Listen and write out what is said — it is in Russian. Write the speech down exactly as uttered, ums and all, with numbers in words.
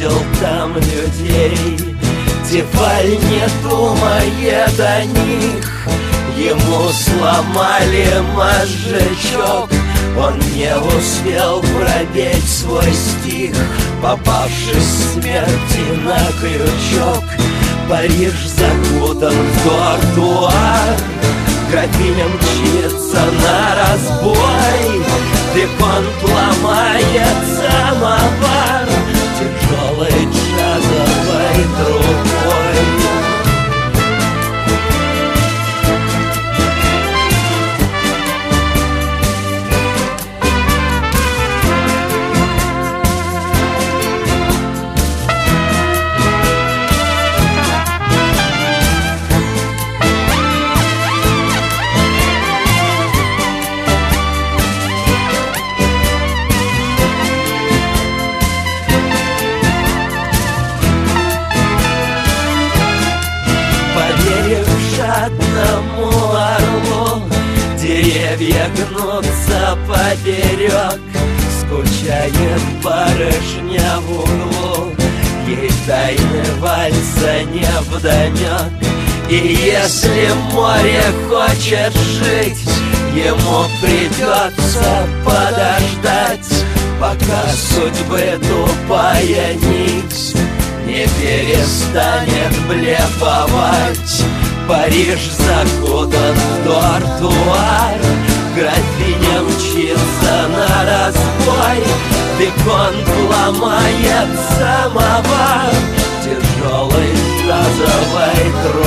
видел там людей. Тефаль не думает о них, ему сломали мозжечок. Он не успел пропеть свой стих, попавшись смерти на крючок. Париж закутан в тротуар, графиня мчится на разбой. Виконт ломает самовар тяжелой джазовой трубой. Одному орлу деревья гнутся поперек. Скучает барышня в углу, ей тайны вальса невдомек. И если море хочет жить, ему придется подождать, пока судьбы тупая нить не перестанет блефовать. Париж закутан в тротуар, графиня мчится на разбой. Виконт ломает самовар тяжелой джазовой трубой.